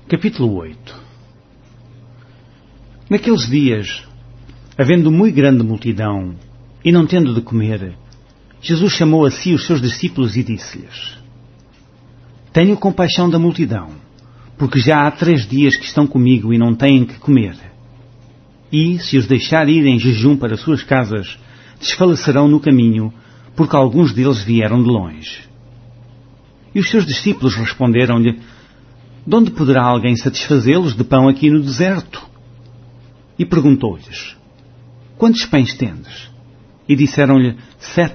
Capítulo 8. Naqueles dias, havendo muito grande multidão, e não tendo de comer, Jesus chamou a si os seus discípulos e disse-lhes: Tenho compaixão da multidão, porque já há 3 dias que estão comigo e não têm que comer. E, se os deixar ir em jejum para suas casas, desfalecerão no caminho, porque alguns deles vieram de longe. E os seus discípulos responderam-lhe: De onde poderá alguém satisfazê-los de pão aqui no deserto? E perguntou-lhes: Quantos pães tendes? E disseram-lhe: 7.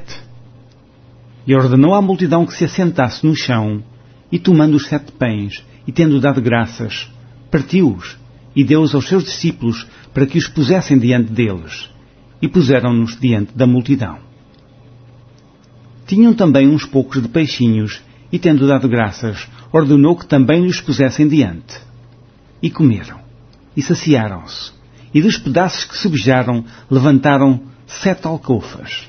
E ordenou à multidão que se assentasse no chão, e tomando os 7 pães, e tendo dado graças, partiu-os, e deu-os aos seus discípulos, para que os pusessem diante deles, e puseram-nos diante da multidão. Tinham também uns poucos de peixinhos, e tendo dado graças, ordenou que também lhes pusessem diante. E comeram, e saciaram-se, e dos pedaços que sobejaram, levantaram 7 alcofas.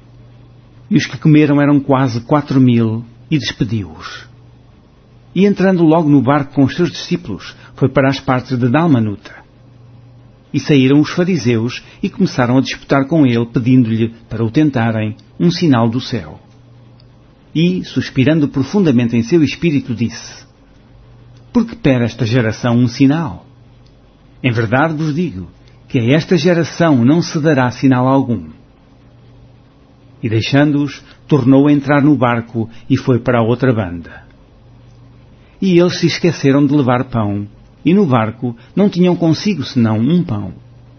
E os que comeram eram quase 4.000, e despediu-os. E entrando logo no barco com os seus discípulos, foi para as partes de Dalmanuta. E saíram os fariseus, e começaram a disputar com ele, pedindo-lhe, para o tentarem, um sinal do céu. E, suspirando profundamente em seu espírito, disse: Por que pede esta geração um sinal? Em verdade vos digo, que a esta geração não se dará sinal algum. E deixando-os, tornou a entrar no barco, e foi para a outra banda. E eles se esqueceram de levar pão, e no barco não tinham consigo senão um pão.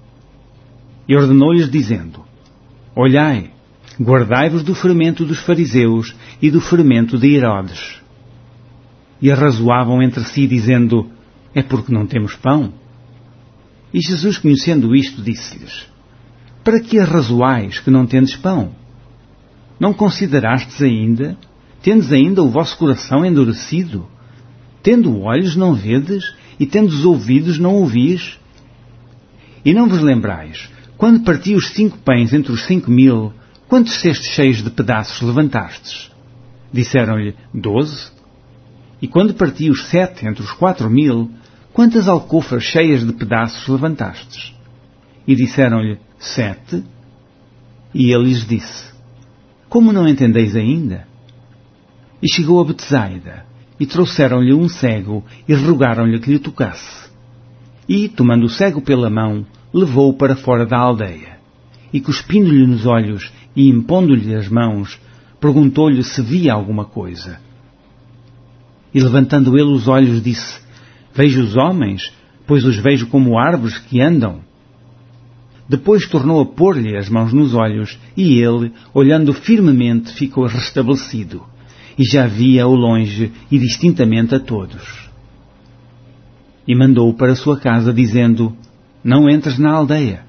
E ordenou-lhes, dizendo: Olhai, guardai-vos do fermento dos fariseus e do fermento de Herodes. E arrazoavam entre si, dizendo: É porque não temos pão? E Jesus, conhecendo isto, disse-lhes: Para que arrazoais que não tendes pão? Não considerastes ainda? Tendes ainda o vosso coração endurecido? Tendo olhos não vedes, e tendo ouvidos não ouvis? E não vos lembrais, quando parti os 5 pães entre os 5.000, quantos cestos cheios de pedaços levantastes? Disseram-lhe: 12. E quando parti os 7 entre os 4.000, quantas alcofas cheias de pedaços levantastes? E disseram-lhe: 7. E ele lhes disse: Como não entendeis ainda? E chegou a Betsaida, e trouxeram-lhe um cego, e rogaram-lhe que lhe tocasse. E, tomando o cego pela mão, levou-o para fora da aldeia. E cuspindo-lhe nos olhos, e impondo-lhe as mãos, perguntou-lhe se via alguma coisa. E levantando ele os olhos, disse: Vejo os homens, pois os vejo como árvores que andam. Depois tornou a pôr-lhe as mãos nos olhos, e ele, olhando firmemente, ficou restabelecido, e já via ao longe e distintamente a todos. E mandou-o para sua casa, dizendo: Não entres na aldeia.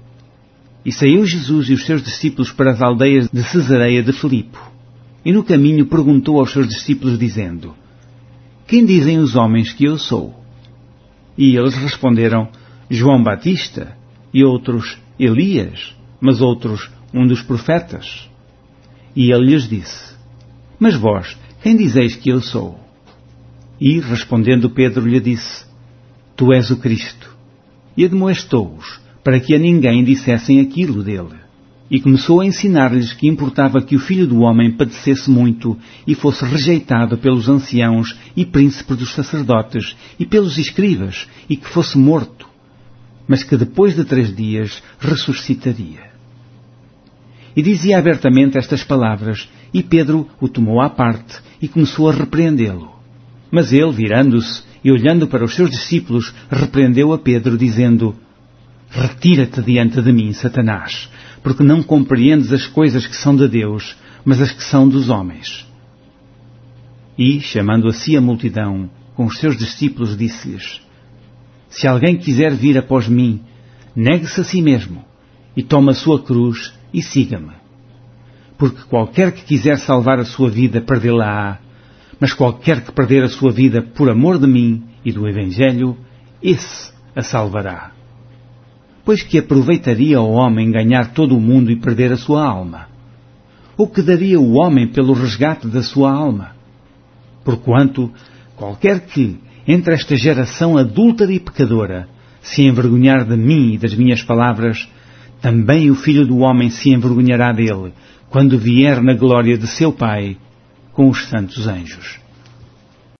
E saiu Jesus e os seus discípulos para as aldeias de Cesareia de Filipe. E no caminho perguntou aos seus discípulos, dizendo: Quem dizem os homens que eu sou? E eles responderam: João Batista, e outros Elias, mas outros um dos profetas. E ele lhes disse: Mas vós, quem dizeis que eu sou? E, respondendo Pedro, lhe disse: Tu és o Cristo. E admoestou-os, para que a ninguém dissessem aquilo dele. E começou a ensinar-lhes que importava que o Filho do Homem padecesse muito e fosse rejeitado pelos anciãos e príncipes dos sacerdotes e pelos escribas, e que fosse morto, mas que depois de 3 dias ressuscitaria. E dizia abertamente estas palavras, e Pedro o tomou à parte e começou a repreendê-lo. Mas ele, virando-se e olhando para os seus discípulos, repreendeu a Pedro, dizendo: Retira-te diante de mim, Satanás, porque não compreendes as coisas que são de Deus, mas as que são dos homens. E, chamando a si a multidão, com os seus discípulos, disse-lhes: Se alguém quiser vir após mim, negue-se a si mesmo, e tome a sua cruz, e siga-me. Porque qualquer que quiser salvar a sua vida, perdê-la-á, mas qualquer que perder a sua vida por amor de mim e do Evangelho, esse a salvará. Pois que aproveitaria ao homem ganhar todo o mundo e perder a sua alma? O que daria o homem pelo resgate da sua alma? Porquanto, qualquer que, entre esta geração adúltera e pecadora, se envergonhar de mim e das minhas palavras, também o Filho do Homem se envergonhará dele, quando vier na glória de seu Pai com os santos anjos.